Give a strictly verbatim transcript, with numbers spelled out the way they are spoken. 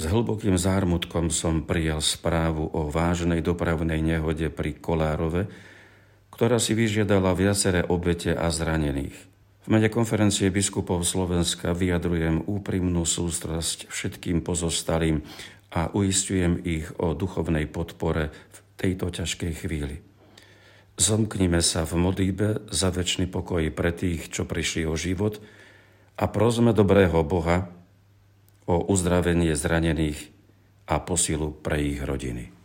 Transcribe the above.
S hlbokým zármutkom som prijal správu o vážnej dopravnej nehode pri Kolárove, ktorá si vyžiadala viaceré obete a zranených. V mene konferencie biskupov Slovenska vyjadrujem úprimnú sústrasť všetkým pozostalým a uisťujem ich o duchovnej podpore v tejto ťažkej chvíli. Zomknime sa v modlitbe za večný pokoj pre tých, čo prišli o život, a prosme dobrého Boha o uzdravenie zranených a posilu pre ich rodiny.